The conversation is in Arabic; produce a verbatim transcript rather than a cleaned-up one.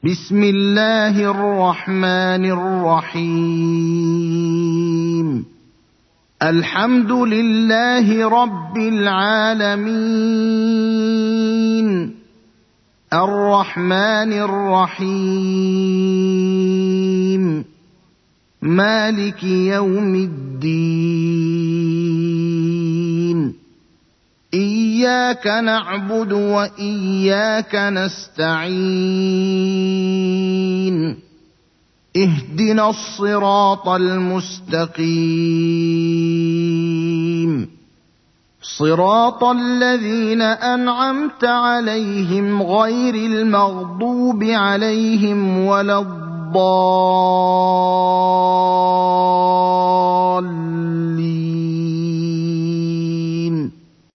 بسم الله الرحمن الرحيم الحمد لله رب العالمين الرحمن الرحيم مالك يوم الدين إياك نعبد وإياك نستعين اهدنا الصراط المستقيم صراط الذين أنعمت عليهم غير المغضوب عليهم ولا الضالين